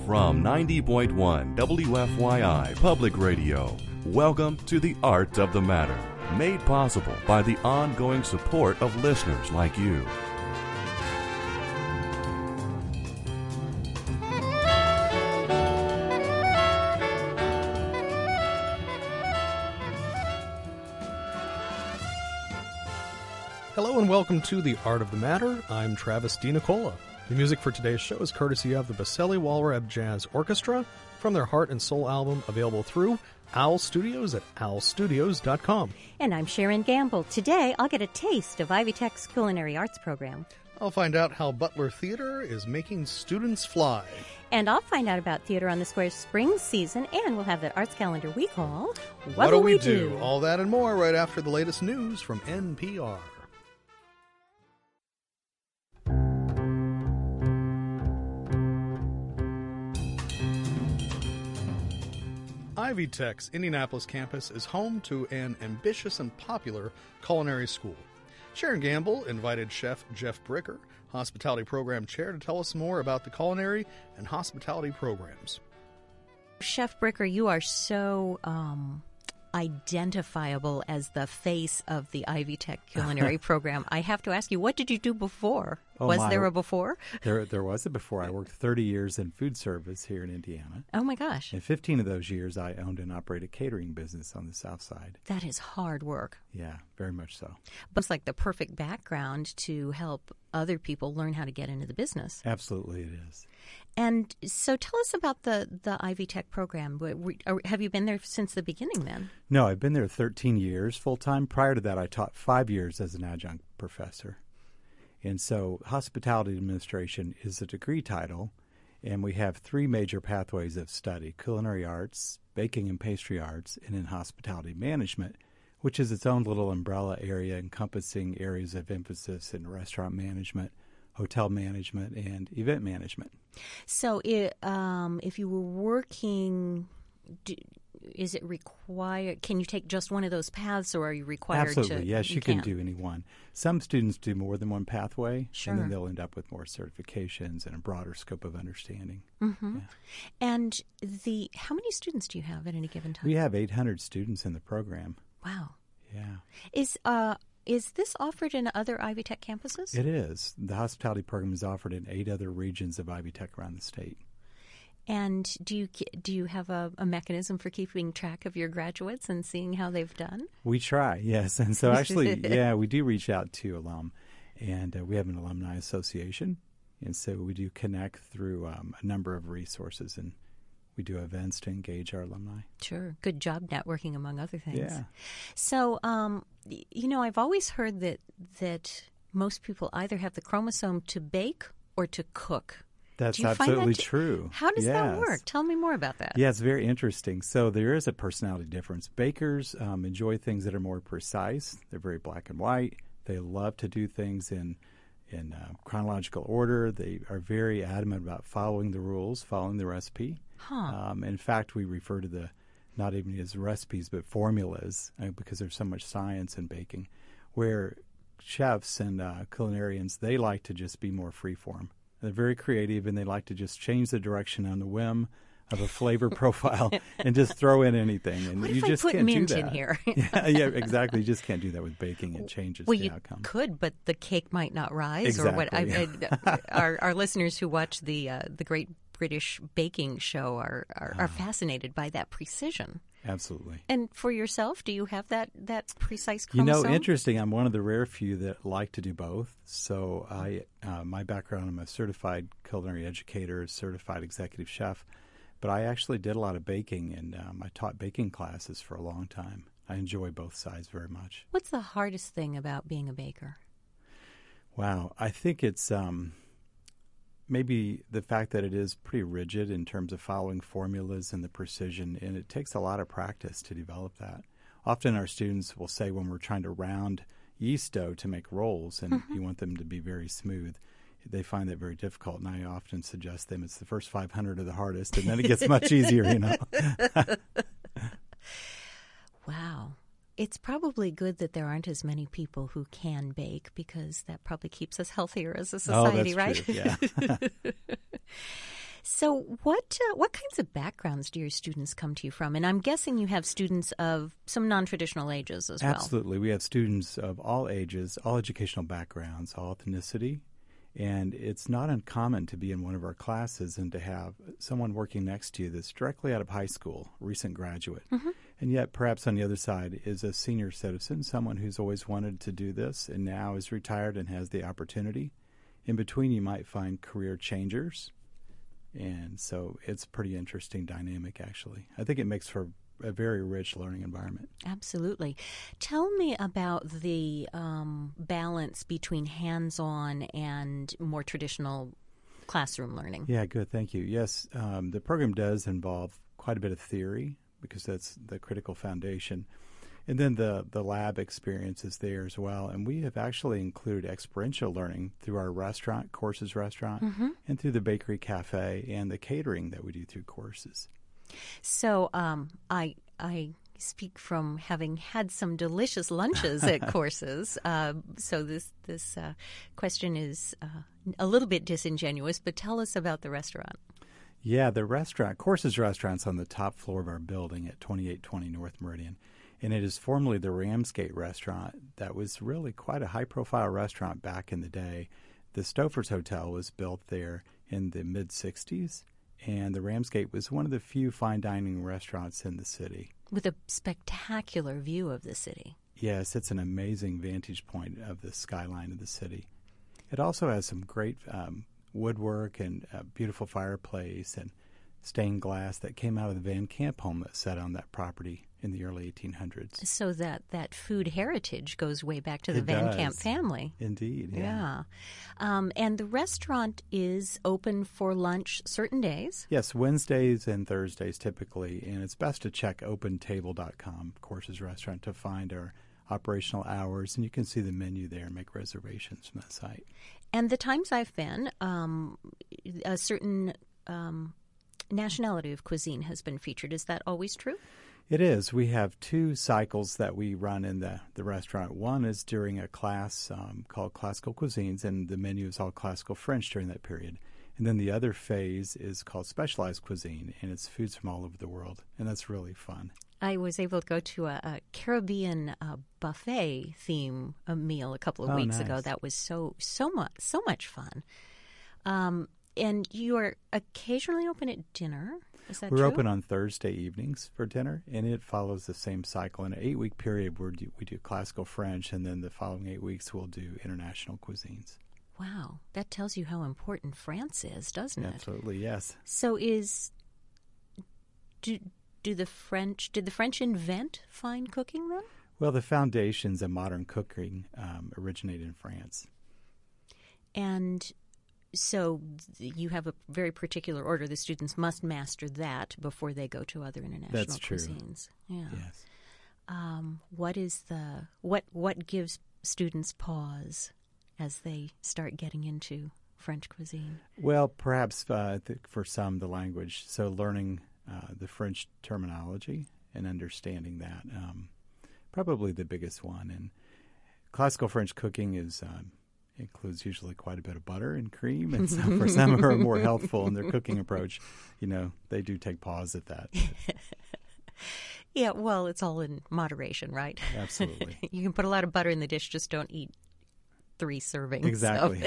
From 90.1 WFYI Public Radio, welcome to The Art of the Matter, made possible by the ongoing support of listeners like you. Hello and welcome to The Art of the Matter. I'm Travis DiNicola. The music for today's show is courtesy of the Baselli Walrab Jazz Orchestra from their Heart and Soul album, available through Owl Studios at owlstudios.com. And I'm Sharon Gamble. Today, I'll get a taste of Ivy Tech's culinary arts program. I'll find out how Butler Theater is making students fly. And I'll find out about Theater on the Square's spring season, and we'll have that arts calendar we call What'll We Do? All that and more right after the latest news from NPR. Ivy Tech's Indianapolis campus is home to an ambitious and popular culinary school. Sharon Gamble invited Chef Jeff Bricker, Hospitality Program Chair, to tell us more about the culinary and hospitality programs. Chef Bricker, you are so identifiable as the face of the Ivy Tech culinary program. I have to ask you, what did you do before? There a before? There was a before. I worked 30 years in food service here in Indiana. Oh, my gosh. In 15 of those years, I owned and operated a catering business on the South Side. That is hard work. Yeah, very much so. But it's like the perfect background to help other people learn how to get into the business. Absolutely it is. And so tell us about the Ivy Tech program. Have you been there since the beginning then? No, I've been there 13 years full-time. Prior to that, I taught 5 years as an adjunct professor. And so hospitality administration is a degree title, and we have 3 major pathways of study: culinary arts, baking and pastry arts, and in hospitality management, which is its own little umbrella area encompassing areas of emphasis in restaurant management, hotel management, and event management. So if you were working, is it required? Can you take just one of those paths, or are you required to? Absolutely, yes, you can do any one. Some students do more than one pathway, sure, and then they'll end up with more certifications and a broader scope of understanding. Mm-hmm. Yeah. And how many students do you have at any given time? We have 800 students in the program. Wow. Yeah. Is this offered in other Ivy Tech campuses? It is. The hospitality program is offered in 8 other regions of Ivy Tech around the state. And do you have a mechanism for keeping track of your graduates and seeing how they've done? We try, yes. And so actually, we do reach out to alum. And we have an alumni association. And so we do connect through a number of resources, and we do events to engage our alumni. Sure. Good job networking, among other things. Yeah. So, I've always heard that most people either have the chromosome to bake or to cook. That's absolutely true. How does that work? Tell me more about that. Yeah, it's very interesting. So there is a personality difference. Bakers enjoy things that are more precise. They're very black and white. They love to do things in chronological order. They are very adamant about following the rules, following the recipe. Huh. In fact, we refer to the not even as recipes but formulas because there's so much science in baking, where chefs and culinarians, they like to just be more freeform. They're very creative, and they like to just change the direction on the whim of a flavor profile and just throw in anything. And what you if just I put can't mint do that in here? yeah, exactly. You just can't do that with baking. It changes the outcome. You could, but the cake might not rise. Exactly. Or what? Our listeners who watch the Great British Baking Show are fascinated by that precision. Absolutely. And for yourself, do you have that precise chromosome? Interesting. I'm one of the rare few that like to do both. So my background, I'm a certified culinary educator, certified executive chef, but I actually did a lot of baking, and I taught baking classes for a long time. I enjoy both sides very much. What's the hardest thing about being a baker? Wow. I think it's maybe the fact that it is pretty rigid in terms of following formulas and the precision, and it takes a lot of practice to develop that. Often our students will say when we're trying to round yeast dough to make rolls and you want them to be very smooth, they find that very difficult, and I often suggest them it's the first 500 are the hardest, and then it gets much easier, Wow. It's probably good that there aren't as many people who can bake, because that probably keeps us healthier as a society, that's right? True. Yeah. So what kinds of backgrounds do your students come to you from? And I'm guessing you have students of some non-traditional ages as well. Absolutely. We have students of all ages, all educational backgrounds, all ethnicity. And it's not uncommon to be in one of our classes and to have someone working next to you that's directly out of high school, recent graduate. Mm-hmm. And yet perhaps on the other side is a senior citizen, someone who's always wanted to do this and now is retired and has the opportunity. In between, you might find career changers. And so it's a pretty interesting dynamic, actually. I think it makes for a very rich learning environment. Absolutely. Tell me about the balance between hands-on and more traditional classroom learning. Yeah, good. Thank you. Yes, the program does involve quite a bit of theory because that's the critical foundation. And then the lab experience is there as well. And we have actually included experiential learning through our restaurant, Courses Restaurant, mm-hmm. and through the Bakery Cafe and the catering that we do through Courses. So I speak from having had some delicious lunches at Courses. So this question is a little bit disingenuous, but tell us about the restaurant. Yeah, the restaurant, Courses Restaurant's on the top floor of our building at 2820 North Meridian. And it is formerly the Ramsgate Restaurant. That was really quite a high-profile restaurant back in the day. The Stouffer's Hotel was built there in the mid-'60s, and the Ramsgate was one of the few fine dining restaurants in the city. With a spectacular view of the city. Yes, it's an amazing vantage point of the skyline of the city. It also has some great woodwork and a beautiful fireplace and stained glass that came out of the Van Camp home that sat on that property in the early 1800s. So that food heritage goes way back to the Van Camp family. Indeed, yeah. And the restaurant is open for lunch certain days? Yes, Wednesdays and Thursdays typically, and it's best to check opentable.com, Courses Restaurant, to find our operational hours, and you can see the menu there and make reservations from that site. And the times I've been, a certain nationality of cuisine has been featured. Is that always true? It is. We have two cycles that we run in the restaurant. One is during a class called Classical Cuisines, and the menu is all classical French during that period. And then the other phase is called Specialized Cuisine, and it's foods from all over the world, and that's really fun. I was able to go to a Caribbean buffet theme meal a couple of weeks ago. That was so much fun. And you are occasionally open at dinner. Is that true? We're open on Thursday evenings for dinner, and it follows the same cycle. In an 8-week period, we do classical French, and then the following 8 weeks we'll do international cuisines. Wow, that tells you how important France is, doesn't it? Absolutely, yes. So did the French invent fine cooking then? Well, the foundations of modern cooking originated in France. And so you have a very particular order. The students must master that before they go to other international cuisines. Yeah. Yes. What gives students pause as they start getting into French cuisine? Well, perhaps for some, the language. So learning the French terminology and understanding that, probably the biggest one. And classical French cooking includes usually quite a bit of butter and cream, and so for some who are more healthful in their cooking approach, they do take pause at that. Yeah, well, it's all in moderation, right? Absolutely. You can put a lot of butter in the dish, just don't eat 3 servings. Exactly.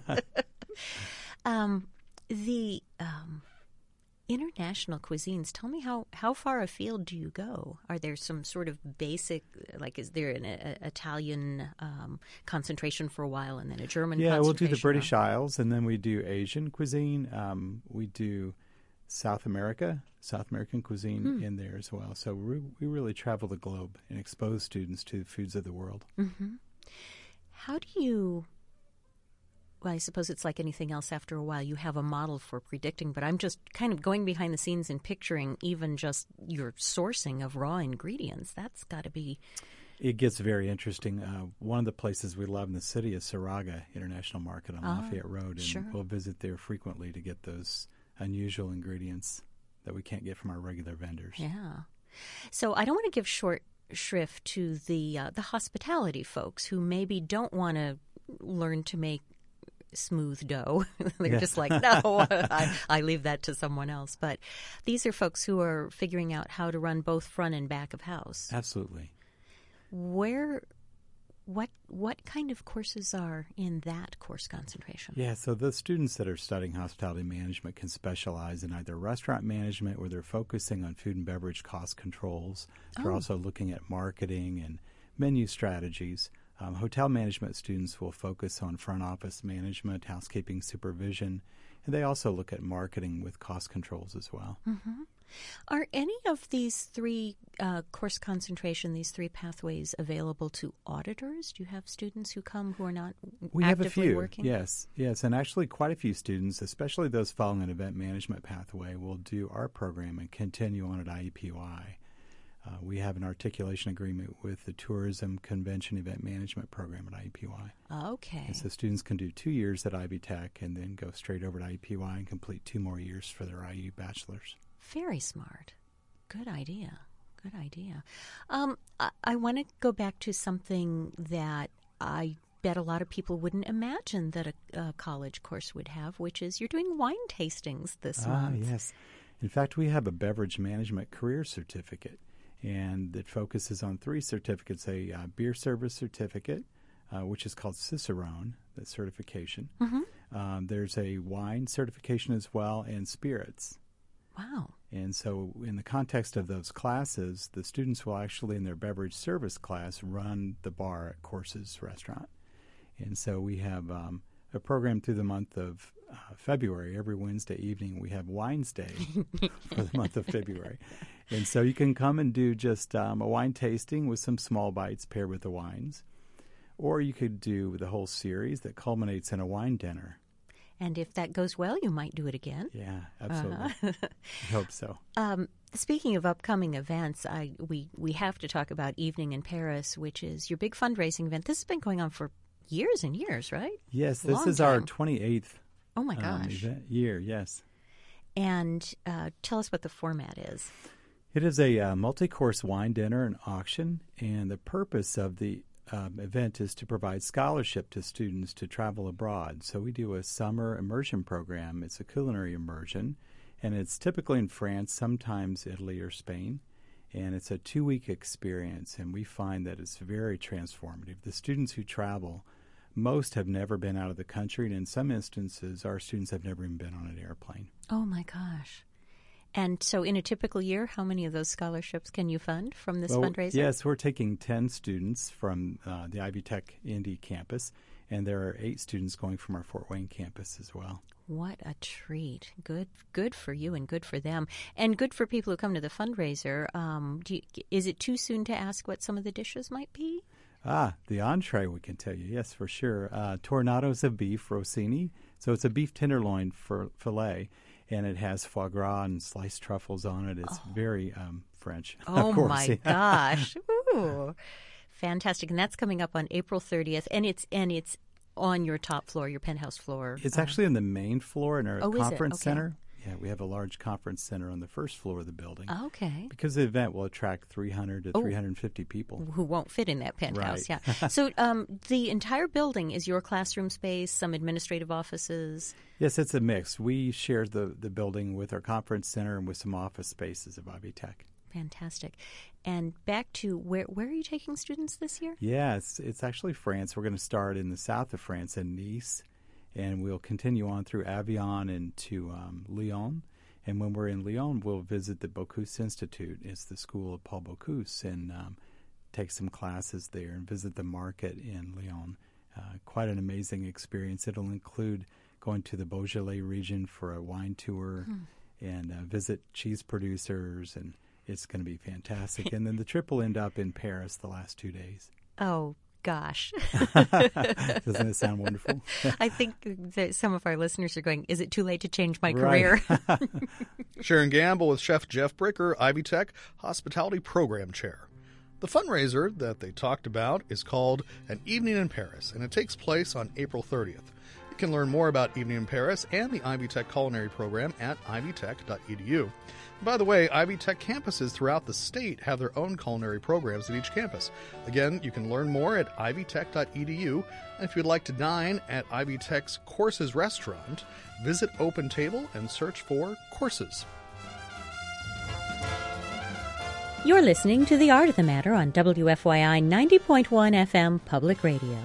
The international cuisines, tell me how far afield do you go? Are there some sort of basic, like is there an Italian concentration for a while and then a German concentration? Yeah, we'll do the British Isles, and then we do Asian cuisine. We do South American cuisine in there as well. So we really travel the globe and expose students to the foods of the world. Mm-hmm. How do you... Well, I suppose it's like anything else. After a while, you have a model for predicting, but I'm just kind of going behind the scenes and picturing even just your sourcing of raw ingredients. That's got to be... It gets very interesting. One of the places we love in the city is Saraga International Market on Lafayette Road, and sure. We'll visit there frequently to get those unusual ingredients that we can't get from our regular vendors. Yeah. So I don't want to give short shrift to the hospitality folks who maybe don't want to learn to make smooth dough. They're just like, no, I leave that to someone else. But these are folks who are figuring out how to run both front and back of house. Absolutely. What kind of courses are in that course concentration? Yeah, so the students that are studying hospitality management can specialize in either restaurant management, where they're focusing on food and beverage cost controls. They're also looking at marketing and menu strategies. Hotel management students will focus on front office management, housekeeping supervision, and they also look at marketing with cost controls as well. Mm-hmm. Are any of these three course concentration, these three pathways, available to auditors? Do you have students who come who are not we actively have a few, working? Yes, and actually quite a few students, especially those following an event management pathway, will do our program and continue on at IUPUI. We have an articulation agreement with the Tourism Convention Event Management Program at IUPUI. Okay. And so students can do 2 years at Ivy Tech and then go straight over to IUPUI and complete 2 more years for their IU bachelor's. Very smart. Good idea. Good idea. I want to go back to something that I bet a lot of people wouldn't imagine that a college course would have, which is you're doing wine tastings this month. Yes. In fact, we have a beverage management career certificate, and it focuses on 3 certificates, a beer service certificate, which is called Cicerone, that certification. Mm-hmm. There's a wine certification as well, and spirits. Wow. And so in the context of those classes, the students will actually, in their beverage service class, run the bar at Courses Restaurant. And so we have a program through the month of February. Every Wednesday evening we have Wines Day for the month of February. And so you can come and do just a wine tasting with some small bites paired with the wines. Or you could do the whole series that culminates in a wine dinner. And if that goes well, you might do it again. Yeah, absolutely. I hope so. Speaking of upcoming events, we have to talk about Evening in Paris, which is your big fundraising event. This has been going on for years and years, right? Yes, this is our 28th oh my gosh. Year, yes. And tell us what the format is. It is a multi-course wine dinner and auction, and the purpose of the event is to provide scholarship to students to travel abroad. So we do a summer immersion program. It's a culinary immersion, and it's typically in France, sometimes Italy or Spain. And it's a 2-week experience, and we find that it's very transformative. The students who travel, most have never been out of the country, and in some instances, our students have never even been on an airplane. Oh, my gosh. And so in a typical year, how many of those scholarships can you fund from this fundraiser? Yes, we're taking 10 students from the Ivy Tech Indy campus, and there are 8 students going from our Fort Wayne campus as well. What a treat. Good for you and good for them. And good for people who come to the fundraiser. Is it too soon to ask what some of the dishes might be? The entree we can tell you, yes, for sure. Tornados of beef, rossini. So it's a beef tenderloin filet. And it has foie gras and sliced truffles on it. It's very French. Oh, of course. My gosh. Ooh. Fantastic. And that's coming up on April 30th. And it's on your top floor, your penthouse floor. It's actually on the main floor in our conference Okay. center. Yeah, we have a large conference center on the first floor of the building. Okay. Because the event will attract 300 to 350 people. Who won't fit in that penthouse, Right. yeah. So the entire building is your classroom space, some administrative offices? Yes, it's a mix. We share the building with our conference center and with some office spaces of Ivy Tech. Fantastic. And back to where are you taking students this year? Yes, it's actually France. We're going to start in the south of France in Nice. And we'll continue on through Avion and to Lyon. And when we're in Lyon, we'll visit the Bocuse Institute. It's the school of Paul Bocuse, and take some classes there and visit the market in Lyon. Quite an amazing experience. It'll include going to the Beaujolais region for a wine tour and visit cheese producers, and it's going to be fantastic. And then the trip will end up in Paris the last 2 days. Oh, gosh. Doesn't it sound wonderful? I think that some of our listeners are going, is it too late to change my career? Sharon Gamble with Chef Jeff Bricker, Ivy Tech Hospitality Program Chair. The fundraiser that they talked about is called An Evening in Paris, and it takes place on April 30th. You can learn more about Evening in Paris and the Ivy Tech culinary program at ivytech.edu. By the way, Ivy Tech campuses throughout the state have their own culinary programs at each campus. Again, you can learn more at ivytech.edu. And if you'd like to dine at Ivy Tech's Courses restaurant, visit Open Table and search for Courses. You're listening to The Art of the Matter on WFYI 90.1 FM Public Radio.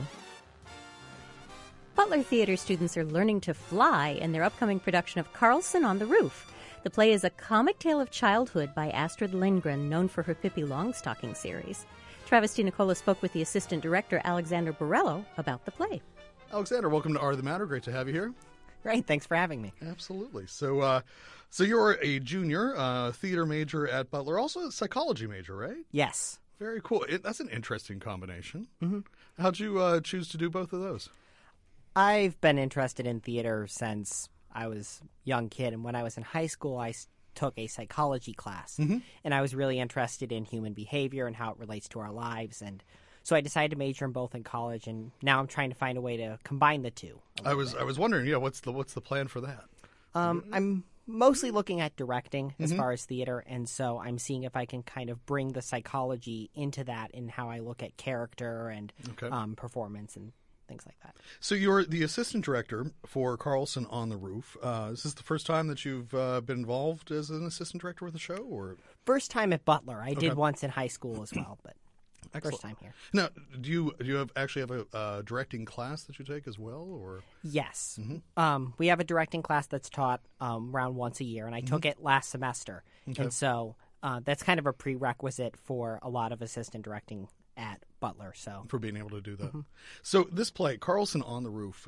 Butler Theater students are learning to fly in their upcoming production of Carlson on the Roof. The play is a comic tale of childhood by Astrid Lindgren, known for her Pippi Longstocking series. Travis DiNicola spoke with the assistant director, Alexander Borello, about the play. Alexander, welcome to Art of the Matter. Great to have you here. Great, thanks for having me. Absolutely. So you're a junior theater major at Butler, also a psychology major, right? Yes. Very cool. That's an interesting combination. Mm-hmm. How'd you choose to do both of those? I've been interested in theater since I was a young kid, and when I was in high school, I took a psychology class, and I was really interested in human behavior and how it relates to our lives, and so I decided to major in both in college, and now I'm trying to find a way to combine the two. I was wondering, what's the plan for that? I'm mostly looking at directing as far as theater, and so I'm seeing if I can kind of bring the psychology into that in how I look at character and performance and things like that. So you're the assistant director for Carlson on the Roof. Is this the first time that you've been involved as an assistant director with the show, or first time at Butler? I did once in high school as well, but excellent. First time here. Now, do you have a directing class that you take as well, or? Yes, we have a directing class that's taught around once a year, and I took it last semester, and so that's kind of a prerequisite for a lot of assistant directing at Butler, so for being able to do that. So this play, Carlson on the Roof,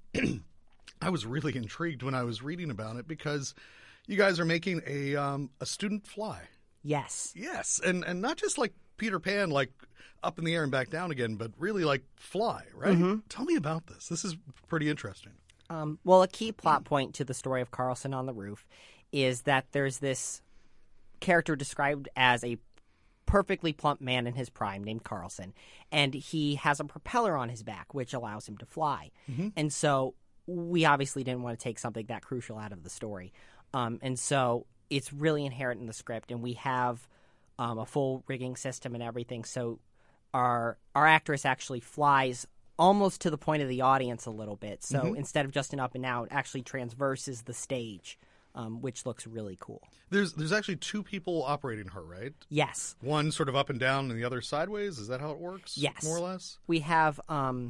I was really intrigued when I was reading about it because you guys are making a student fly. Yes, and not just like Peter Pan, like up in the air and back down again, but really like fly, right? Tell me about this. This is pretty interesting. Well, a key plot point to the story of Carlson on the Roof is that there's this character described as a perfectly plump man in his prime named Carlson, and he has a propeller on his back which allows him to fly. And so we obviously didn't want to take something that crucial out of the story, and so it's really inherent in the script, and we have a full rigging system and everything, so our actress actually flies almost to the point of the audience a little bit, so instead of just an up and out, actually transverses the stage, which looks really cool. There's actually two people operating her, right? Yes. One sort of up and down and the other sideways? Is that how it works? Yes. More or less? We have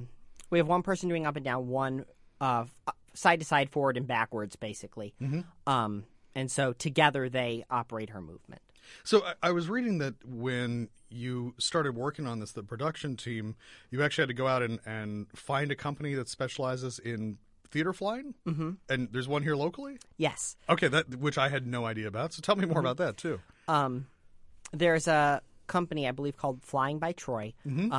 one person doing up and down, one side to side, forward and backwards, basically. And so together they operate her movement. So I was reading that when you started working on this, the production team, you actually had to go out and find a company that specializes in theater flying? And there's one here locally? Yes. Okay, which I had no idea about. So tell me more about that, too. There's a company, I believe, called Flying by Troy.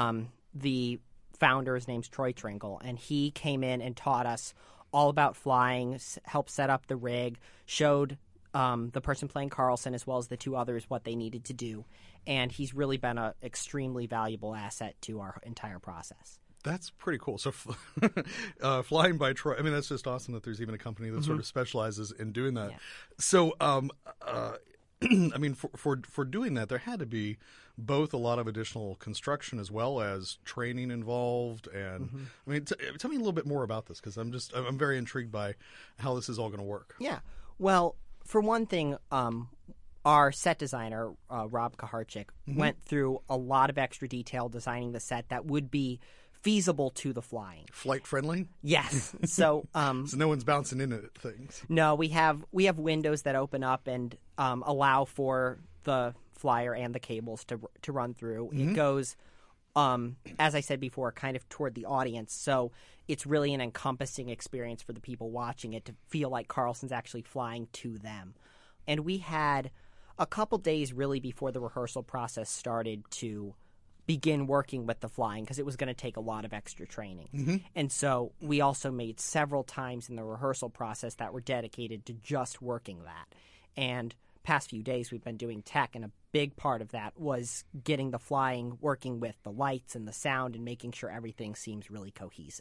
The founder's name's Troy Trinkle, and he came in and taught us all about flying, helped set up the rig, showed the person playing Carlson as well as the two others what they needed to do. And he's really been an extremely valuable asset to our entire process. That's pretty cool. So Flying by Troy, I mean, that's just awesome that there's even a company that sort of specializes in doing that. Yeah. So, I mean, for doing that, there had to be both a lot of additional construction as well as training involved. And I mean, tell me a little bit more about this, because I'm very intrigued by how this is all going to work. Yeah. Well, for one thing, our set designer, Rob Kaharchik, went through a lot of extra detail designing the set that would be feasible to the flying. Flight friendly? Yes. So so no one's bouncing into things. No, we have windows that open up and allow for the flyer and the cables to run through. It goes, as I said before, kind of toward the audience. So it's really an encompassing experience for the people watching it to feel like Carlson's actually flying to them. And we had a couple days really before the rehearsal process started to begin working with the flying, because it was going to take a lot of extra training. And so we also made several times in the rehearsal process that were dedicated to just working that. And past few days we've been doing tech, and a big part of that was getting the flying working with the lights and the sound and making sure everything seems really cohesive.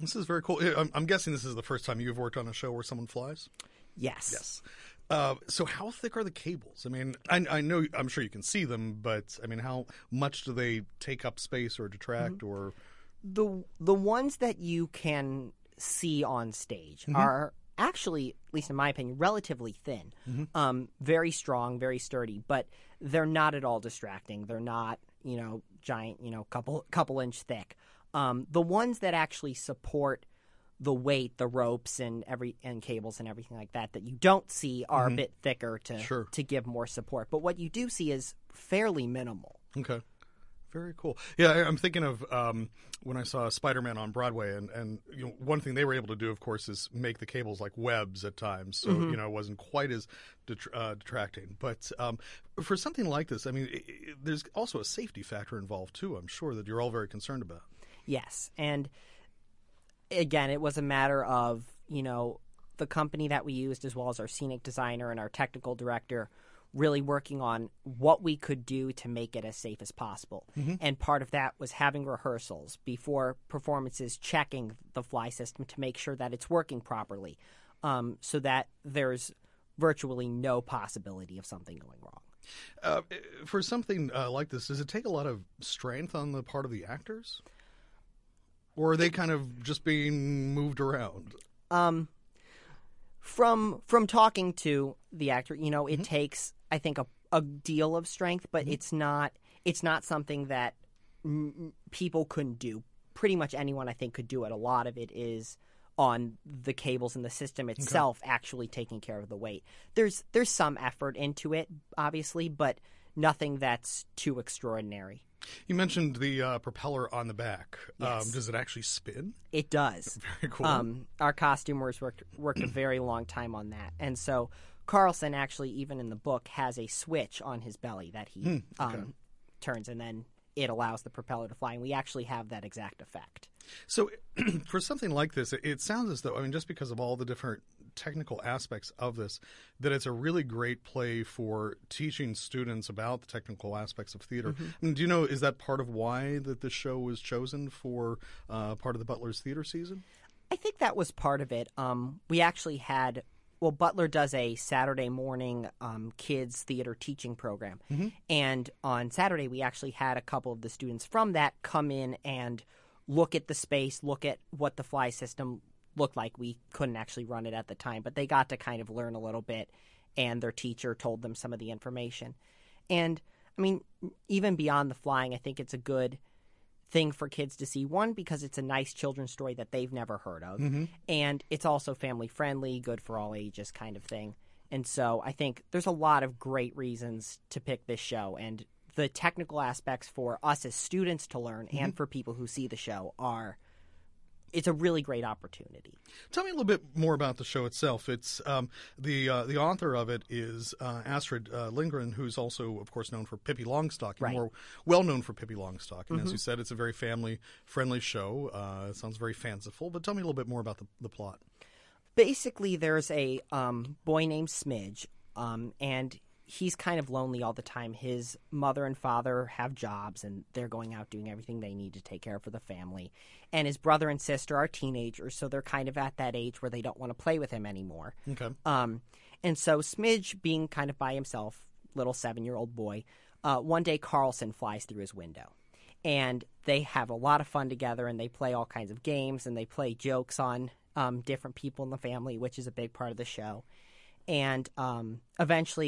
This is very cool. I'm guessing this is the first time you've worked on a show where someone flies? Yes. Yes. So how thick are the cables? I mean, I know, I'm sure you can see them, but I mean, how much do they take up space or detract or? The ones that you can see on stage are actually, at least in my opinion, relatively thin. Very strong, very sturdy, but they're not at all distracting. They're not, giant, couple inch thick. The ones that actually support the weight, the ropes and cables and everything like that you don't see are a bit thicker to give more support. But what you do see is fairly minimal. Okay. Very cool. Yeah, I'm thinking of when I saw Spider-Man on Broadway, and one thing they were able to do, of course, is make the cables like webs at times, so it wasn't quite as detracting. But for something like this, I mean, there's also a safety factor involved too. I'm sure that you're all very concerned about. Yes, and again, it was a matter of the company that we used, as well as our scenic designer and our technical director, really working on what we could do to make it as safe as possible. And part of that was having rehearsals before performances, checking the fly system to make sure that it's working properly, so that there's virtually no possibility of something going wrong. For something like this, does it take a lot of strength on the part of the actors? Or are they kind of just being moved around? From talking to the actor, it takes, I think, a deal of strength, but it's not something that people couldn't do. Pretty much anyone, I think, could do it. A lot of it is on the cables and the system itself actually taking care of the weight. There's some effort into it, obviously, but nothing that's too extraordinary. You mentioned the propeller on the back. Yes. Does it actually spin? It does. Very cool. Our costumers worked a very long time on that. And so Carlson actually, even in the book, has a switch on his belly that he turns, and then it allows the propeller to fly. And we actually have that exact effect. So for something like this, it sounds as though, I mean, just because of all the different technical aspects of this, that it's a really great play for teaching students about the technical aspects of theater. I mean, do you know, is that part of why that this show was chosen for part of the Butler's theater season? I think that was part of it. We actually had, Butler does a Saturday morning kids theater teaching program. And on Saturday, we actually had a couple of the students from that come in and look at the space, look at what the fly system looked like. We couldn't actually run it at the time, but they got to kind of learn a little bit, and their teacher told them some of the information. And, I mean, even beyond the flying, I think it's a good thing for kids to see. One, because it's a nice children's story that they've never heard of, and it's also family-friendly, good for all ages kind of thing. And so I think there's a lot of great reasons to pick this show, and the technical aspects for us as students to learn and for people who see the show it's a really great opportunity. Tell me a little bit more about the show itself. It's the author of it is Astrid Lindgren, who's also, of course, known for Pippi Longstocking, more well known for Pippi Longstocking. As you said, it's a very family-friendly show. It sounds very fanciful, but tell me a little bit more about the plot. Basically, there's a boy named Smidge, and he's kind of lonely all the time. His mother and father have jobs, and they're going out doing everything they need to take care of for the family. And his brother and sister are teenagers, so they're kind of at that age where they don't want to play with him anymore. Okay. And so Smidge, being kind of by himself, little 7-year-old boy, one day Carlson flies through his window. And they have a lot of fun together, and they play all kinds of games, and they play jokes on different people in the family, which is a big part of the show. And eventually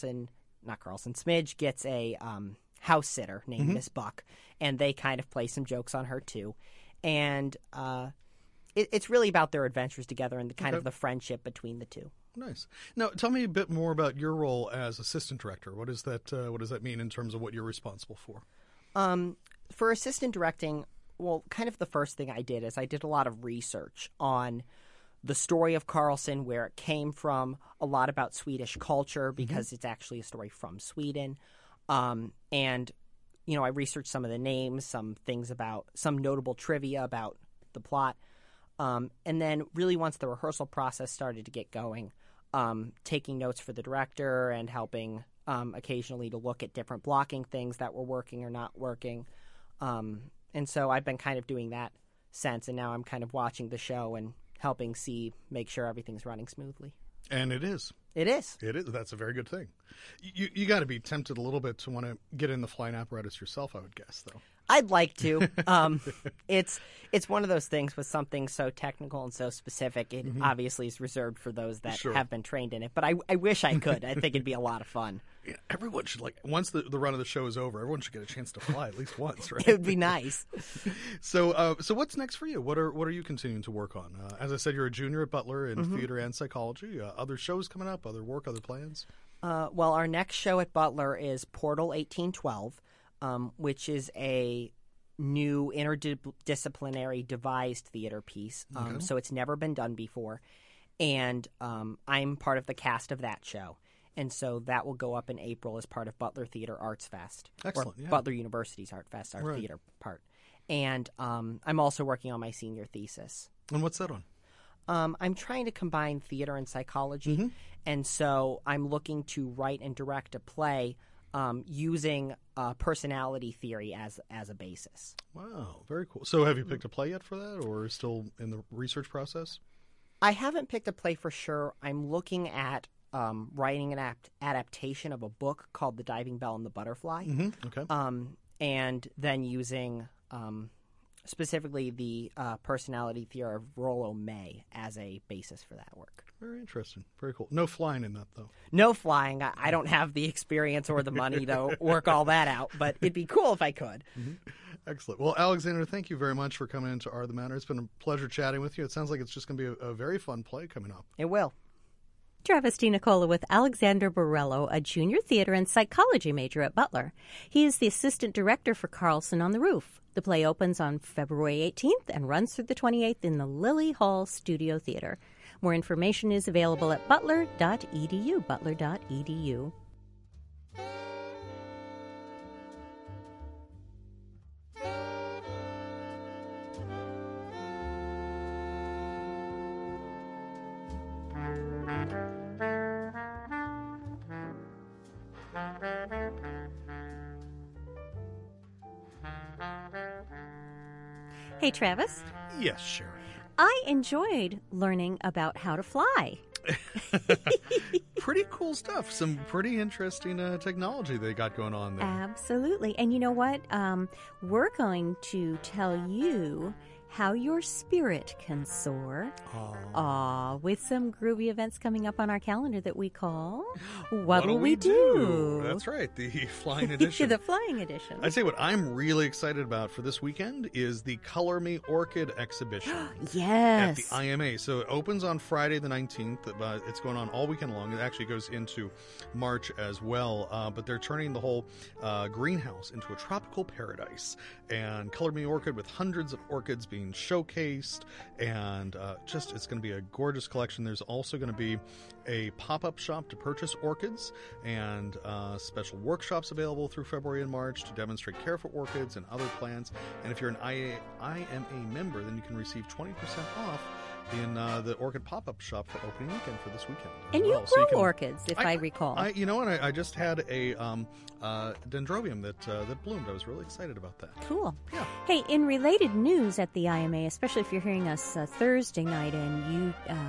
Smidge gets a house sitter named Miss Buck, and they kind of play some jokes on her too. And it's really about their adventures together and the kind of the friendship between the two. Nice. Now, tell me a bit more about your role as assistant director. What does that mean in terms of what you're responsible for? For assistant directing, kind of the first thing I did is I did a lot of research on the story of Carlson, where it came from, a lot about Swedish culture, because it's actually a story from Sweden. And, I researched some of the names, some things about, some notable trivia about the plot. And then really once the rehearsal process started to get going, taking notes for the director and helping occasionally to look at different blocking things that were working or not working. And so I've been kind of doing that sense, and now I'm kind of watching the show and helping make sure everything's running smoothly. And it is. It is. It is. That's a very good thing. You got to be tempted a little bit to want to get in the flying apparatus yourself, I would guess, though. I'd like to. It's one of those things with something so technical and so specific. It obviously is reserved for those that have been trained in it. But I wish I could. I think it'd be a lot of fun. Yeah, everyone should, once the run of the show is over, everyone should get a chance to fly at least once, right? It would be nice. So what's next for you? What are you continuing to work on? As I said, you're a junior at Butler in theater and psychology. Other shows coming up? Other work? Other plans? Well, our next show at Butler is Portal 1812. Which is a new interdisciplinary devised theater piece. So it's never been done before. And I'm part of the cast of that show. And so that will go up in April as part of Butler Theater Arts Fest. Excellent, or Butler University's Art Fest, our theater part. And I'm also working on my senior thesis. And what's that on? I'm trying to combine theater and psychology. And so I'm looking to write and direct a play using personality theory as a basis. Wow, very cool. So have you picked a play yet for that, or still in the research process? I haven't picked a play for sure. I'm looking at writing an adaptation of a book called The Diving Bell and the Butterfly. Okay. And then using specifically the personality theory of Rollo May as a basis for that work. Very interesting. Very cool. No flying in that, though. No flying. I don't have the experience or the money to work all that out, but it'd be cool if I could. Excellent. Well, Alexander, thank you very much for coming into Are the Matter. It's been a pleasure chatting with you. It sounds like it's just going to be a very fun play coming up. It will. Travis DiNicola with Alexander Borello, a junior theater and psychology major at Butler. He is the assistant director for Carlson on the Roof. The play opens on February 18th and runs through the 28th in the Lily Hall Studio Theater. More information is available at butler.edu, butler.edu. Hey, Travis. Yes, Sharon. I enjoyed learning about how to fly. Pretty cool stuff. Some pretty interesting technology they got going on there. Absolutely. And you know what? We're going to tell you how your spirit can soar. With some groovy events coming up on our calendar that we call What'll We Do? That's right, the flying edition. The flying edition. I'd say what I'm really excited about for this weekend is the Color Me Orchid exhibition. Yes. At the IMA. So it opens on Friday the 19th. It's going on all weekend long. It actually goes into March as well. But they're turning the whole greenhouse into a tropical paradise. And Color Me Orchid with hundreds of orchids being showcased, and it's going to be a gorgeous collection. There's also going to be a pop-up shop to purchase orchids, and special workshops available through February and March to demonstrate care for orchids and other plants. And if you're an IMA member, then you can receive 20% off in the orchid pop-up shop for opening weekend for this weekend. And you grow orchids, if I recall. I just had a dendrobium that bloomed. I was really excited about that. Cool. Yeah. Hey, in related news at the IMA, especially if you're hearing us Thursday night and you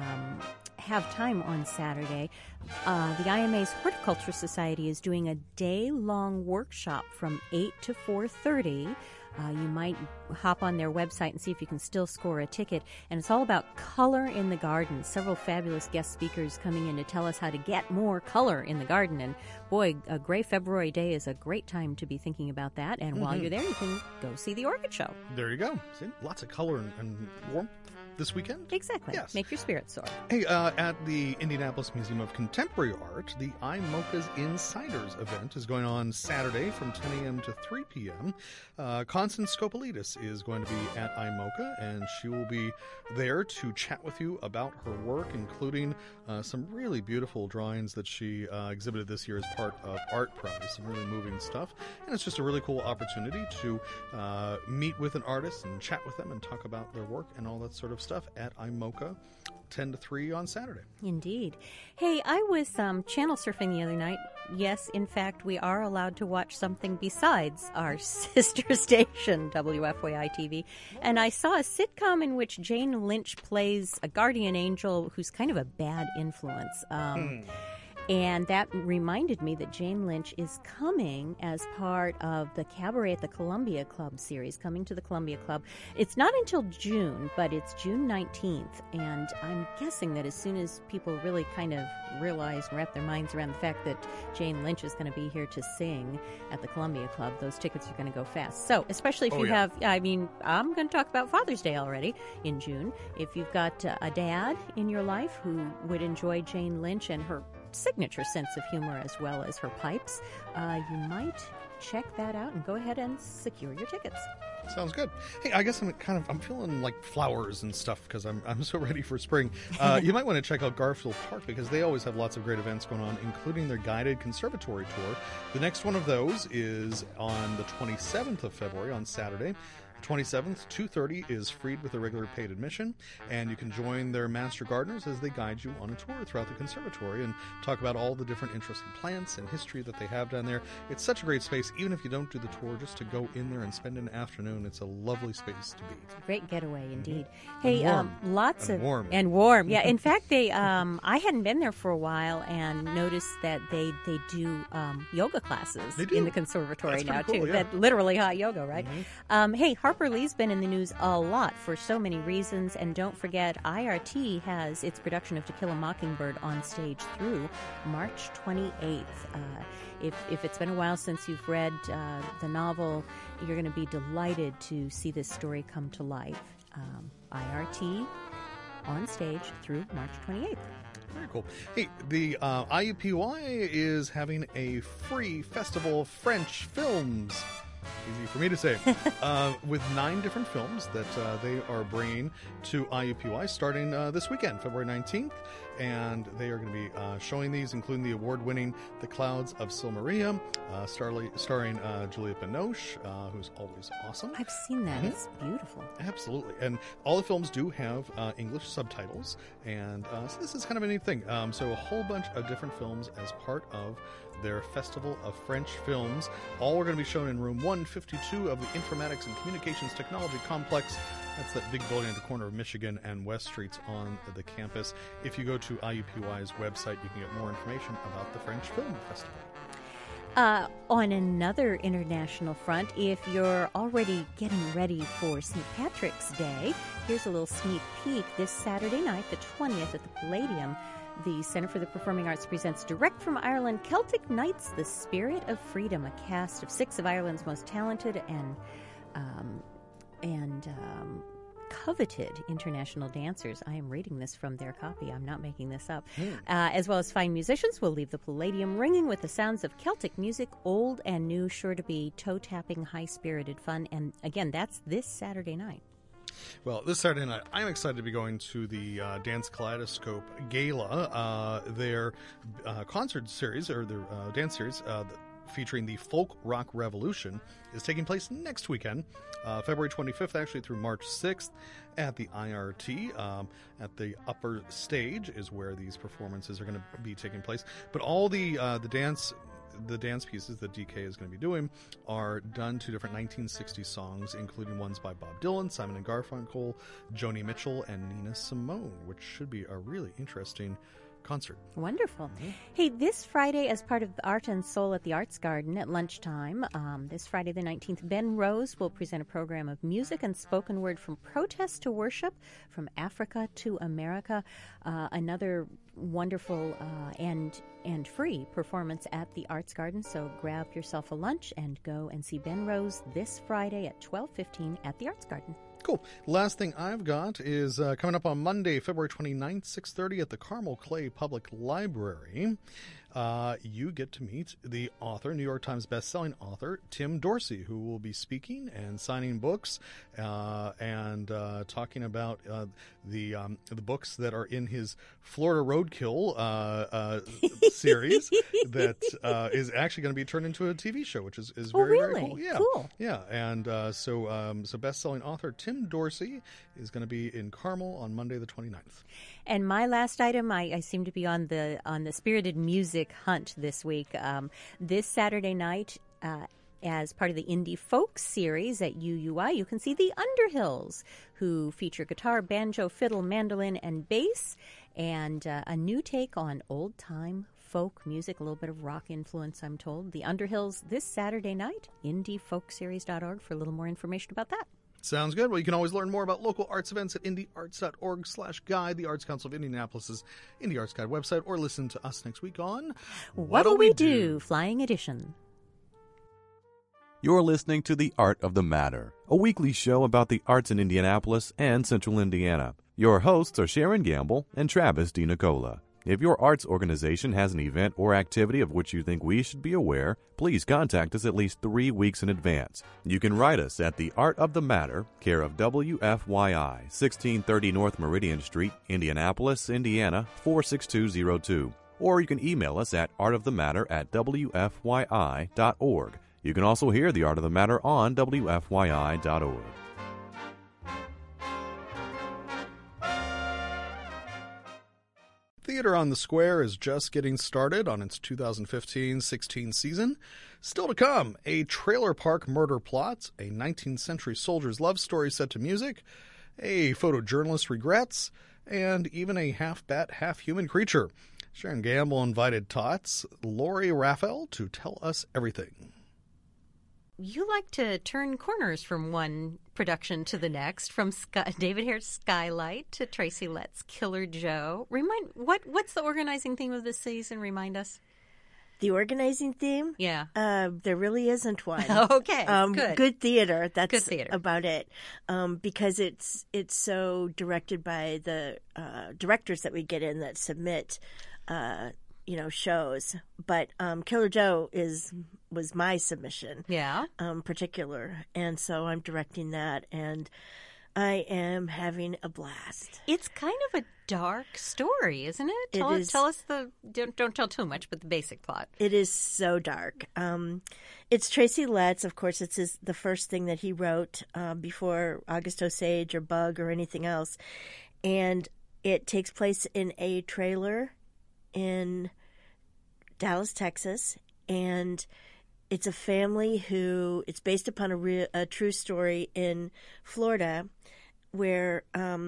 have time on Saturday, the IMA's Horticulture Society is doing a day-long workshop from 8 to 4:30. You might hop on their website and see if you can still score a ticket. And it's all about color in the garden. Several fabulous guest speakers coming in to tell us how to get more color in the garden. And boy, a gray February day is a great time to be thinking about that. And while you're there, you can go see the orchid show. There you go. See, lots of color and warmth this weekend. Exactly. Yes. Make your spirits soar. Hey, at the Indianapolis Museum of Contemporary Art, the iMocha's Insiders event is going on Saturday from 10 a.m. to 3 p.m. Constance Skopolidis is going to be at iMocha, and she will be there to chat with you about her work, including some really beautiful drawings that she exhibited this year as part of Art Prize, some really moving stuff. And it's just a really cool opportunity to meet with an artist and chat with them and talk about their work and all that sort of stuff at iMocha 10 to 3 on Saturday. Indeed. Hey, I was channel surfing the other night. Yes, in fact, we are allowed to watch something besides our sister station, WFYI TV. And I saw a sitcom in which Jane Lynch plays a guardian angel who's kind of a bad influence. And that reminded me that Jane Lynch is coming as part of the Cabaret at the Columbia Club series, coming to the Columbia Club. It's not until June, but it's June 19th. And I'm guessing that as soon as people really kind of realize, wrap their minds around the fact that Jane Lynch is going to be here to sing at the Columbia Club, those tickets are going to go fast. So, especially if you have, I mean, I'm going to talk about Father's Day already in June. If you've got a dad in your life who would enjoy Jane Lynch and her signature sense of humor as well as her pipes, you might check that out and go ahead and secure your tickets. Sounds good. Hey, I guess I'm feeling like flowers and stuff because I'm so ready for spring. You might want to check out Garfield Park because they always have lots of great events going on, including their guided conservatory tour. The next one of those is on the 27th of February on Saturday. 27th, 2:30 is free with a regular paid admission, and you can join their master gardeners as they guide you on a tour throughout the conservatory and talk about all the different interesting plants and history that they have down there. It's such a great space, even if you don't do the tour, just to go in there and spend an afternoon. It's a lovely space to be. Great getaway indeed. Hey, lots of warm. Yeah, in fact, they I hadn't been there for a while and noticed that they do yoga classes in the conservatory now cool, too. yeah. That literally hot yoga, right? Hey, Harper Lee's been in the news a lot for so many reasons, and don't forget, IRT has its production of To Kill a Mockingbird on stage through March 28th. If it's been a while since you've read the novel, you're going to be delighted to see this story come to life. IRT on stage through March 28th. Very cool. Hey, the IUPUI is having a free festival of French films. Easy for me to say. With 9 different films that they are bringing to IUPUI starting this weekend, February 19th. And they are going to be showing these, including the award-winning The Clouds of Silmaria, starring Juliette Binoche, who's always awesome. I've seen that. It's beautiful. Absolutely. And all the films do have English subtitles. And so this is kind of a neat thing. So a whole bunch of different films as part of their Festival of French Films. All are going to be shown in room 152 of the Informatics and Communications Technology Complex. That's that big building at the corner of Michigan and West Streets on the campus. If you go to IUPUI's website, you can get more information about the French Film Festival. On another international front, if you're already getting ready for St. Patrick's Day, here's a little sneak peek. This Saturday night, the 20th, at the Palladium, the Center for the Performing Arts presents direct from Ireland, Celtic Knights, The Spirit of Freedom, a cast of 6 of Ireland's most talented and coveted international dancers. I am reading this from their copy. I'm not making this up. As well as fine musicians will leave the Palladium ringing with the sounds of Celtic music, old and new, sure to be toe-tapping, high-spirited fun. And again, that's this Saturday night. Well, this Saturday night, I'm excited to be going to the Dance Kaleidoscope Gala, their concert series, or their dance series, featuring the Folk Rock Revolution, is taking place next weekend, February 25th, actually, through March 6th, at the IRT. At the upper stage is where these performances are going to be taking place. But all the dance pieces that DK is going to be doing are done to different 1960s songs, including ones by Bob Dylan, Simon and Garfunkel, Joni Mitchell, and Nina Simone, which should be a really interesting concert. Wonderful. Hey, this Friday, as part of the Art and Soul at the Arts Garden at lunchtime, this Friday the 19th, Ben Rose will present a program of music and spoken word from protest to worship, from Africa to America. Another wonderful and free performance at the Arts Garden. So grab yourself a lunch and go and see Ben Rose this Friday at 12:15 at the Arts Garden. Cool. Last thing I've got is coming up on Monday, February 29th, 6:30 at the Carmel Clay Public Library. you get to meet the author, New York Times bestselling author, Tim Dorsey, who will be speaking and signing books and talking about the books that are in his Florida Roadkill series that is actually going to be turned into a TV show, which is very, really? very cool. Yeah. Cool. Yeah. And so bestselling author Tim Dorsey is going to be in Carmel on Monday the 29th. And my last item, I seem to be on the spirited music hunt this week. This Saturday night, as part of the Indie Folk series at UUI, you can see the Underhills, who feature guitar, banjo, fiddle, mandolin, and bass, and a new take on old-time folk music, a little bit of rock influence, I'm told. The Underhills this Saturday night, indiefolkseries.org for a little more information about that. Sounds good. Well, you can always learn more about local arts events at indiearts.org/guide, the Arts Council of Indianapolis's Indie Arts Guide website, or listen to us next week on What'll We Do? Flying Edition. You're listening to The Art of the Matter, a weekly show about the arts in Indianapolis and Central Indiana. Your hosts are Sharon Gamble and Travis DiNicola. If your arts organization has an event or activity of which you think we should be aware, please contact us at least 3 weeks in advance. You can write us at The Art of the Matter, care of WFYI, 1630 North Meridian Street, Indianapolis, Indiana, 46202. Or you can email us at artofthematter@wfyi.org. You can also hear The Art of the Matter on WFYI.org. Theater on the Square is just getting started on its 2015-16 season. Still to come, a trailer park murder plot, a 19th century soldier's love story set to music, a photojournalist regrets, and even a half-bat, half-human creature. Sharon Gamble invited Tots Lori Raphael to tell us everything. You like to turn corners from one production to the next, from David Hare's Skylight to Tracy Letts' Killer Joe. What's the organizing theme of this season? Remind us. The organizing theme? Yeah. There really isn't one. Okay, good. Good theater. That's good theater. About it. Because it's so directed by the directors that we get in that submit shows. But Killer Joe was my submission. Yeah. Particular. And so I'm directing that, and I am having a blast. It's kind of a dark story, isn't it? Tell us don't tell too much, but the basic plot. It is so dark. It's Tracy Letts. Of course, it's the first thing that he wrote before August Osage or Bug or anything else. And it takes place in a trailer in Dallas, Texas, and it's a family it's based upon a true story in Florida, where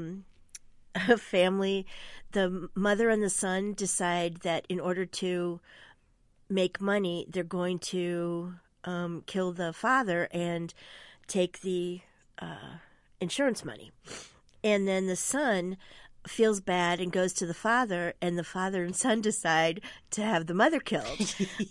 a family, the mother and the son, decide that in order to make money, they're going to kill the father and take the insurance money. And then the son feels bad and goes to the father, and the father and son decide to have the mother killed.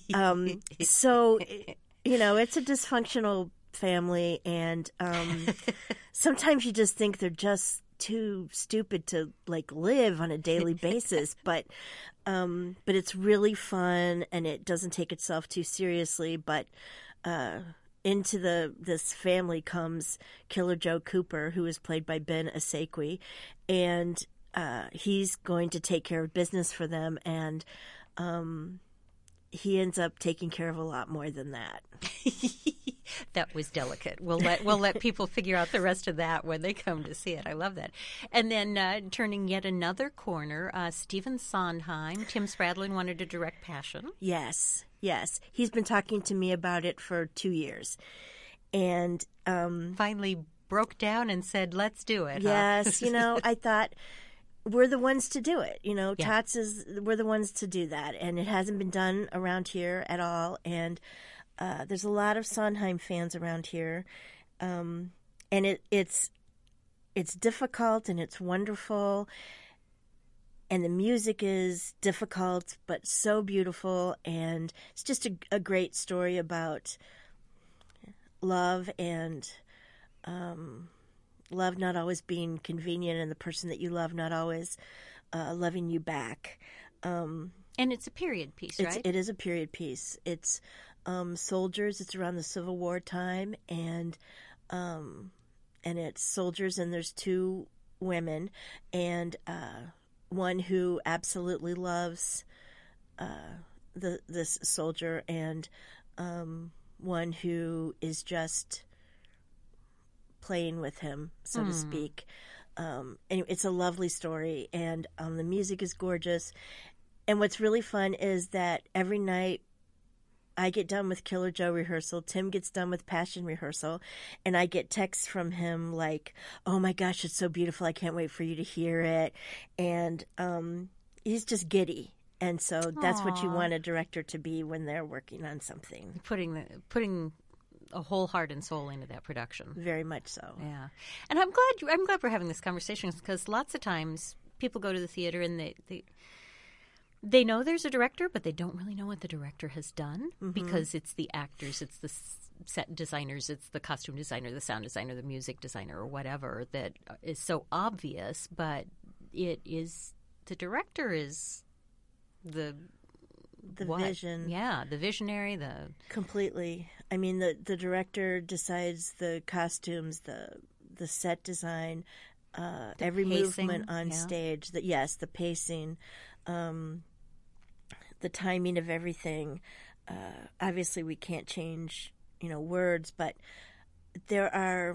So, it's a dysfunctional family, and sometimes you just think they're just too stupid to live on a daily basis. But it's really fun, and it doesn't take itself too seriously. But into this family comes Killer Joe Cooper, who is played by Ben Asekwe, and he's going to take care of business for them, and he ends up taking care of a lot more than that. That was delicate. We'll let people figure out the rest of that when they come to see it. I love that. And then turning yet another corner, Stephen Sondheim. Tim Spradlin wanted to direct Passion. Yes. He's been talking to me about it for 2 years, and finally broke down and said, "Let's do it." Yes, huh? I thought, we're the ones to do it. Yeah. Tots we're the ones to do that, and it hasn't been done around here at all. And there's a lot of Sondheim fans around here, and it's difficult and it's wonderful, and the music is difficult but so beautiful, and it's just a great story about love and love not always being convenient, and the person that you love not always loving you back. And it's a period piece, right? It is a period piece. It's soldiers. It's around the Civil War time, and it's soldiers, and there's two women, and one who absolutely loves this soldier, and one who is just playing with him, so to speak. And it's a lovely story, and the music is gorgeous. And what's really fun is that every night I get done with Killer Joe rehearsal, Tim gets done with Passion rehearsal, and I get texts from him like, "Oh my gosh, it's so beautiful! I can't wait for you to hear it." And he's just giddy. And so that's what you want a director to be when they're working on something. Putting a whole heart and soul into that production. Very much so. Yeah, and I'm glad we're having this conversation, because lots of times people go to the theater and they know there's a director, but they don't really know what the director has done, because it's the actors, it's the set designers, it's the costume designer, the sound designer, the music designer, or whatever that is so obvious. But it is the director is the vision. Yeah, the visionary, completely. I mean, the director decides the costumes, the set design, every pacing, movement on stage. The pacing, the timing of everything. Obviously, we can't change, words, but there are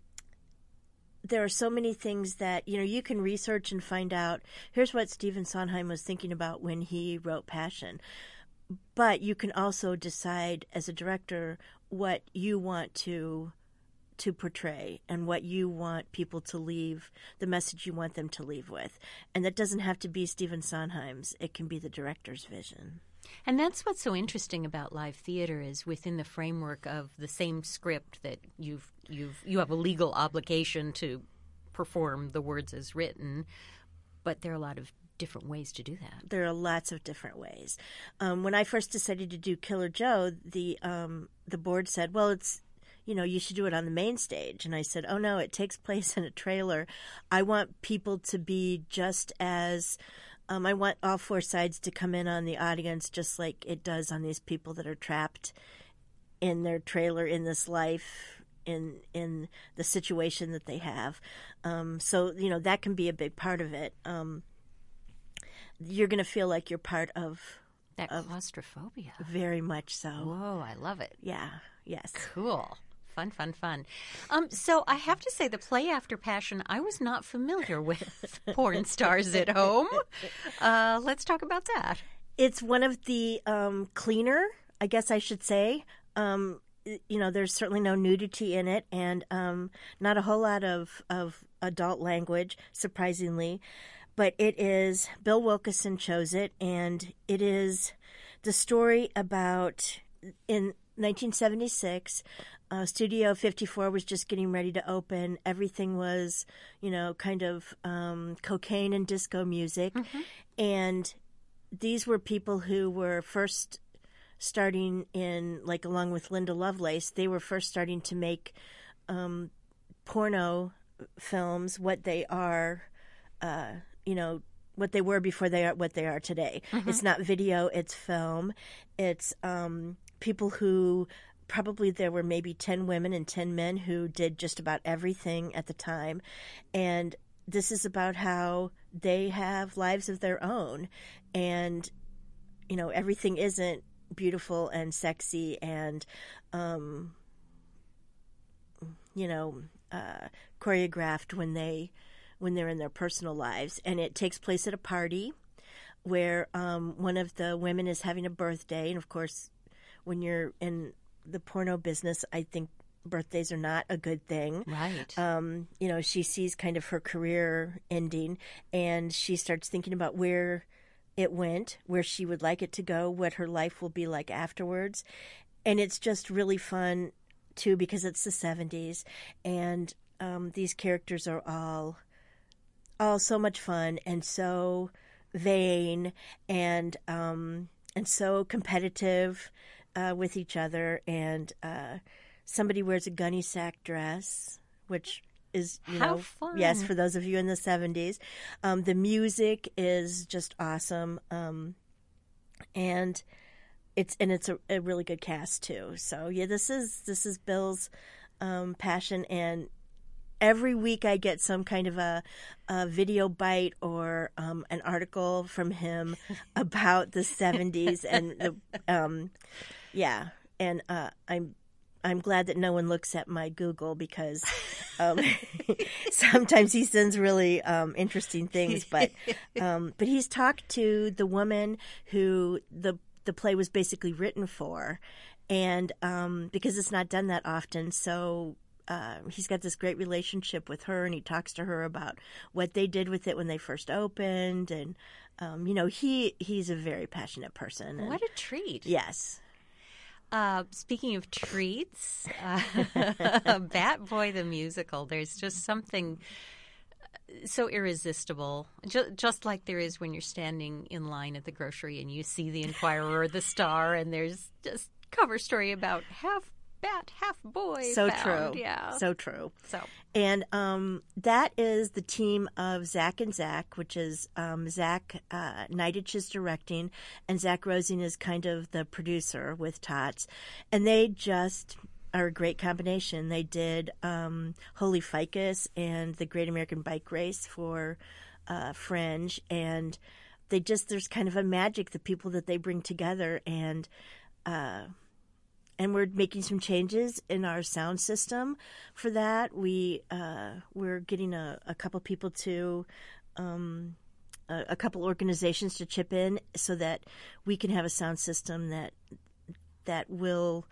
so many things that, you can research and find out. Here's what Stephen Sondheim was thinking about when he wrote Passion. But you can also decide as a director what you want to portray and what you want people to leave, the message you want them to leave with. And that doesn't have to be Stephen Sondheim's. It can be the director's vision. And that's what's so interesting about live theater, is within the framework of the same script that you have a legal obligation to perform the words as written, but there are a lot of different ways to do that. There are lots of different ways. When I first decided to do Killer Joe, the board said, "Well, it's you should do it on the main stage." And I said, "Oh no, it takes place in a trailer. I want people to be just as." I want all four sides to come in on the audience just like it does on these people that are trapped in their trailer in this life, in the situation that they have. So, that can be a big part of it. You're going to feel like you're part of that claustrophobia. Very much so. Whoa, I love it. Yeah, yes. Cool. Fun. So I have to say, the play after Passion, I was not familiar with Porn Stars at Home. Let's talk about that. It's one of the cleaner, I guess I should say. There's certainly no nudity in it, and not a whole lot of adult language, surprisingly. But it is, Bill Wilkeson chose it, and it is the story about, in 1976, Studio 54 was just getting ready to open. Everything was, kind of cocaine and disco music. And these were people who were first starting in, like, along with Linda Lovelace, they were first starting to make porno films, what they are, what they were before they are what they are today. It's not video, it's film. It's people who, probably there were maybe 10 women and 10 men who did just about everything at the time. And this is about how they have lives of their own. And, everything isn't beautiful and sexy and, choreographed when they're in their personal lives. And it takes place at a party where one of the women is having a birthday. And, of course, when you're in the porno business, I think birthdays are not a good thing. Right. She sees kind of her career ending, and she starts thinking about where it went, where she would like it to go, what her life will be like afterwards. And it's just really fun, too, because it's the 70s, and these characters are all so much fun and so vain and so competitive with each other, and somebody wears a gunny sack dress, which is, How fun. Yes, for those of you in the 70s. The music is just awesome. and it's a really good cast too. So yeah, this is Bill's passion, and every week I get some kind of a video bite or an article from him about the 70s and the and I'm glad that no one looks at my Google, because sometimes he sends really interesting things. But he's talked to the woman who the play was basically written for, and because it's not done that often, so he's got this great relationship with her, and he talks to her about what they did with it when they first opened, and he's a very passionate person. And, what a treat! Yes. Speaking of treats, Bat Boy the musical, there's just something so irresistible, just like there is when you're standing in line at the grocery and you see the Inquirer or the Star, and there's just cover story about half bat, half boy. So found. true. Yeah. So true. So. And that is the team of Zach and Zach, which is Zach Niditch is directing, and Zach Rosing is kind of the producer with Tots. And they just are a great combination. They did Holy Ficus and the Great American Bike Race for Fringe, and there's kind of a magic, the people that they bring together, and we're making some changes in our sound system for that. We're getting a couple people to, a couple organizations to chip in so that we can have a sound system that will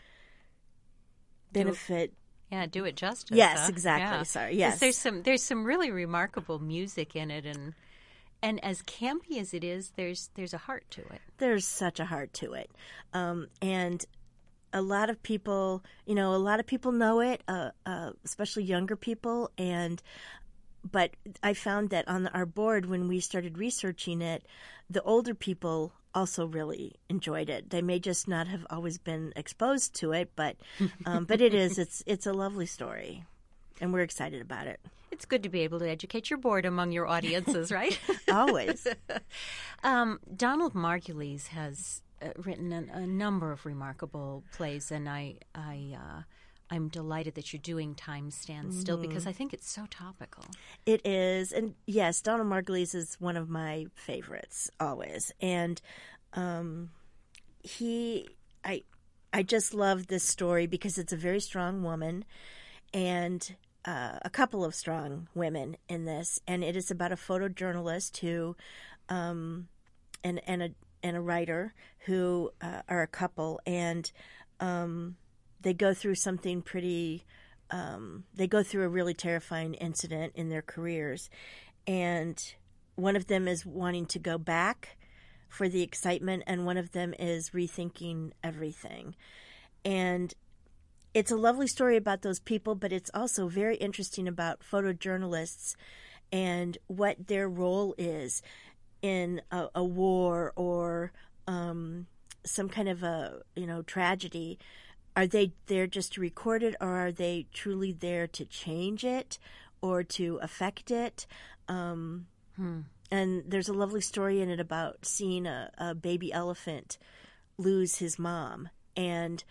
benefit. Do it justice. Yes, exactly. Yeah. Sorry. Yes, there's some really remarkable music in it, and as campy as it is, there's a heart to it. There's such a heart to it, and a lot of people know it, especially younger people. But I found that on our board, when we started researching it, the older people also really enjoyed it. They may just not have always been exposed to it, but it's a lovely story, and we're excited about it. It's good to be able to educate your board among your audiences, right? Always. Donald Margulies has written a number of remarkable plays, and I'm delighted that you're doing Time Stands Still, because I think it's so topical. It is, and yes, Donald Margulies is one of my favorites always, and I just love this story because it's a very strong woman, and a couple of strong women in this, and it is about a photojournalist who, and a writer who are a couple, and they go through something pretty. They go through a really terrifying incident in their careers, and one of them is wanting to go back for the excitement, and one of them is rethinking everything. And it's a lovely story about those people, but it's also very interesting about photojournalists and what their role is in a war or some kind of a tragedy. Are they there just to record it, or are they truly there to change it or to affect it? And there's a lovely story in it about seeing a baby elephant lose his mom, and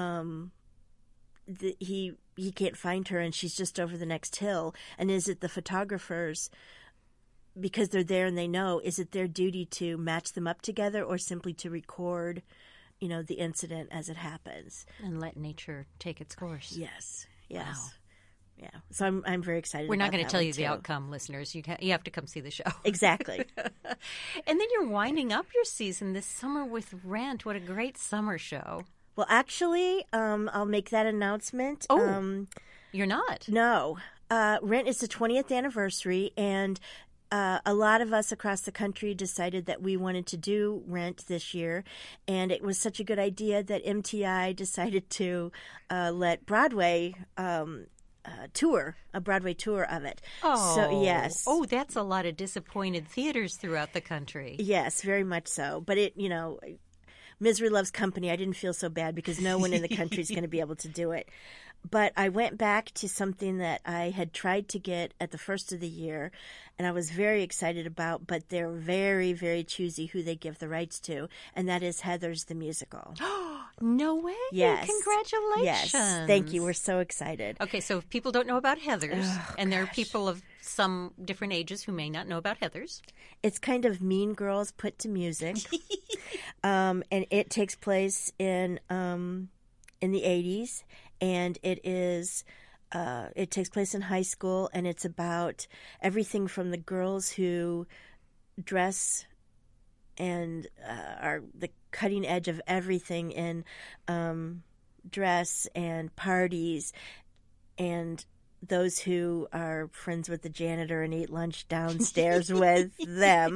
he can't find her, and she's just over the next hill. And is it the photographers, because they're there and they know, is it their duty to match them up together, or simply to record the incident as it happens and let nature take its course? Yes. Wow. Yeah. So I'm very excited. We're not going to tell you the outcome, listeners. You have to come see the show. Exactly. And then you're winding up your season this summer with Rent. What a great summer show. Well, actually, I'll make that announcement. Oh, you're not? No. Rent is the 20th anniversary, and a lot of us across the country decided that we wanted to do Rent this year, and it was such a good idea that MTI decided to let Broadway tour a Broadway tour of it. Oh, so yes. Oh, that's a lot of disappointed theaters throughout the country. Yes, very much so. But Misery Loves Company, I didn't feel so bad because no one in the country is going to be able to do it. But I went back to something that I had tried to get at the first of the year, and I was very excited about, but they're very, very choosy who they give the rights to, and that is Heathers the Musical. No way. Yes. Congratulations. Yes. Thank you. We're so excited. Okay, so if people don't know about Heathers, and there are people of some different ages who may not know about Heathers. It's kind of Mean Girls put to music. And it takes place in the 80s, and it takes place in high school, and it's about everything from the girls who dress and are the cutting edge of everything in dress and parties, and those who are friends with the janitor and eat lunch downstairs with them.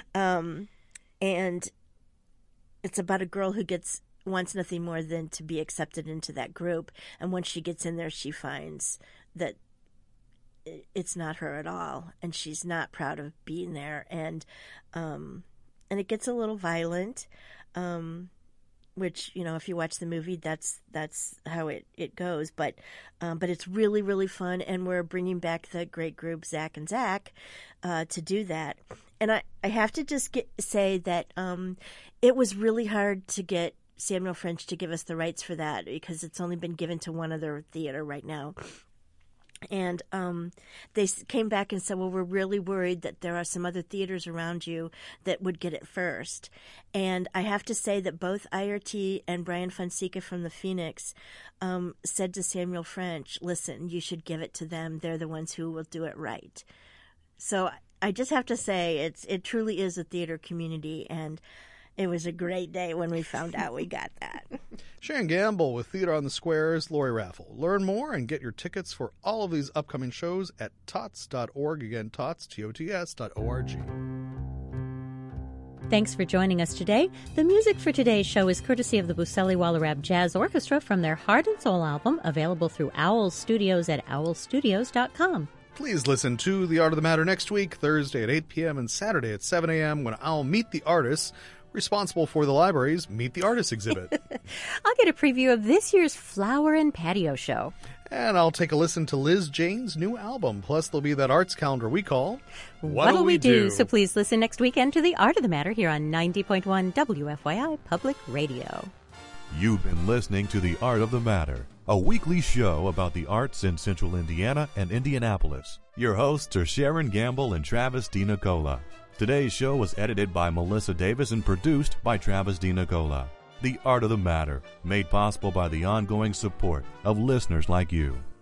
And it's about a girl who wants nothing more than to be accepted into that group. And once she gets in there, she finds that it's not her at all, and she's not proud of being there. And it gets a little violent, which, if you watch the movie, that's how it goes. But it's really, really fun, and we're bringing back the great group Zach and Zach to do that. And I have to just say that it was really hard to get Samuel French to give us the rights for that, because it's only been given to one other theater right now. And they came back and said, well, we're really worried that there are some other theaters around you that would get it first. And I have to say that both IRT and Brian Fonseca from the Phoenix said to Samuel French, listen, you should give it to them. They're the ones who will do it right. So I just have to say it truly is a theater community, and it was a great day when we found out we got that. Sharon Gamble with Theater on the Square's Lori Raffle. Learn more and get your tickets for all of these upcoming shows at tots.org. Again, tots, TOTS.org. Thanks for joining us today. The music for today's show is courtesy of the Buceli Wallerab Jazz Orchestra from their Heart and Soul album, available through Owl Studios at owlstudios.com. Please listen to The Art of the Matter next week, Thursday at 8 p.m. and Saturday at 7 a.m. when I'll meet the artists responsible for the library's Meet the Artists exhibit. I'll get a preview of this year's Flower and Patio show. And I'll take a listen to Liz Jane's new album. Plus, there'll be that arts calendar we call What'll We Do? So please listen next weekend to The Art of the Matter here on 90.1 WFYI Public Radio. You've been listening to The Art of the Matter, a weekly show about the arts in Central Indiana and Indianapolis. Your hosts are Sharon Gamble and Travis DiNicola. Today's show was edited by Melissa Davis and produced by Travis DiNicola. The Art of the Matter, made possible by the ongoing support of listeners like you.